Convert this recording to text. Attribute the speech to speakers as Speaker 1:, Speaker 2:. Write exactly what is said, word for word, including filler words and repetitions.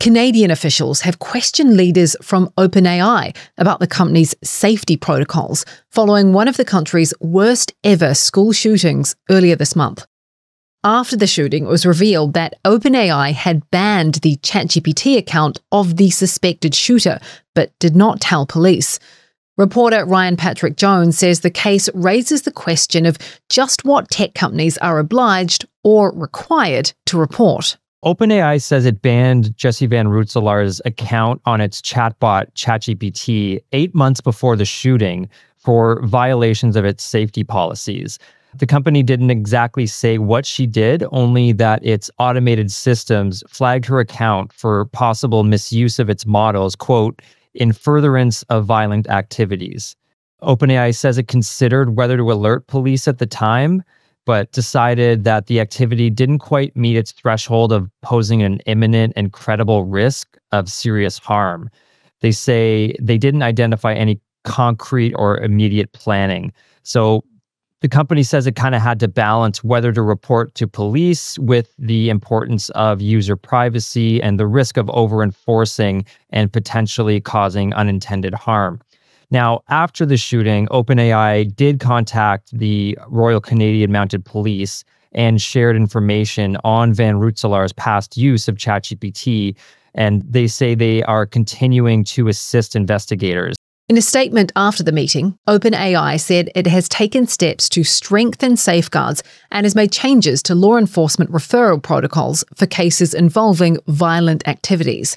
Speaker 1: Canadian officials have questioned leaders from OpenAI about the company's safety protocols following one of the country's worst ever school shootings earlier this month. After the shooting, it was revealed that OpenAI had banned the ChatGPT account of the suspected shooter, but did not tell police. Reporter Ryan Patrick Jones says the case raises the question of just what tech companies are obliged or required to report.
Speaker 2: OpenAI says it banned Jesse Van Rootselaar's account on its chatbot ChatGPT eight months before the shooting for violations of its safety policies. The company didn't exactly say what she did, only that its automated systems flagged her account for possible misuse of its models, quote, in furtherance of violent activities. OpenAI says it considered whether to alert police at the time, but decided that the activity didn't quite meet its threshold of posing an imminent and credible risk of serious harm. They say they didn't identify any concrete or immediate planning. So the company says it kind of had to balance whether to report to police with the importance of user privacy and the risk of over-enforcing and potentially causing unintended harm. Now, after the shooting, OpenAI did contact the Royal Canadian Mounted Police and shared information on Van Rootselaar's past use of ChatGPT, and they say they are continuing to assist investigators.
Speaker 1: In a statement after the meeting, OpenAI said it has taken steps to strengthen safeguards and has made changes to law enforcement referral protocols for cases involving violent activities.